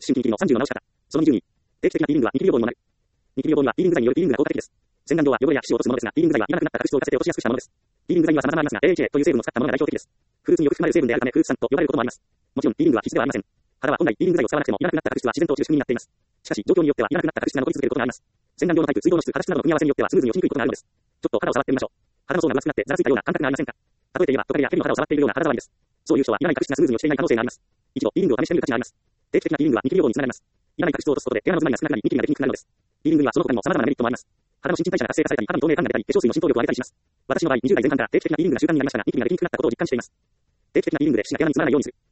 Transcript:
新規の30の直し方。その20に、定期的なピーリングはニキビ予防にもなる。ニキビ予防にはピーリング剤によるピーリングが効果的です。洗顔料は汚れや皮脂を落とすものですが、ピーリング剤はいらなくなった角質を浮かせて落としやすくしたものです。ピーリング剤には様々ありますが、AHA という成分を使ったものが代表的です。フルーツによく含まれる成分であるため、フルーツ酸と呼ばれることもあります。もちろん、ピーリングは必須ではありません。肌は本来ピーリング剤を使わなくてもいらなくなった角質は自然と落ちる仕組みになっています。しかし、状況によってはいらなくなった角質が残り続けることがあります。洗顔料のタイプ、水道の質、肌質などの組み合わせによってはスムーズに落ちにくいことがあるのです。ちょっと肌を触ってみましょう。肌の層が分厚くなってざらついたような感覚がありませんか？例えて言えば、トカゲやヘビの肌を触っているような肌触りです。そういう人はいらない角質がスムーズに落ちていない可能性があります。一度、ピーリングを試してみる価値があります。定期的なピーリングはニキビ予防につながります。いらない角質を落とすことで毛穴の詰まりが少なくなりニキビができにくくなるのです。ピーリングにはその他にも様々なメリットもあります。肌の新陳代謝が活性化されたり、肌に透明感が出たり、化粧水の浸透力を上げたりします。私の場合、20代前半から定期的なピーリングが習慣になりましたが、ニキビができにくくなったことを実感しています。定期的なピーリングで皮脂が毛穴に詰まらないようにする。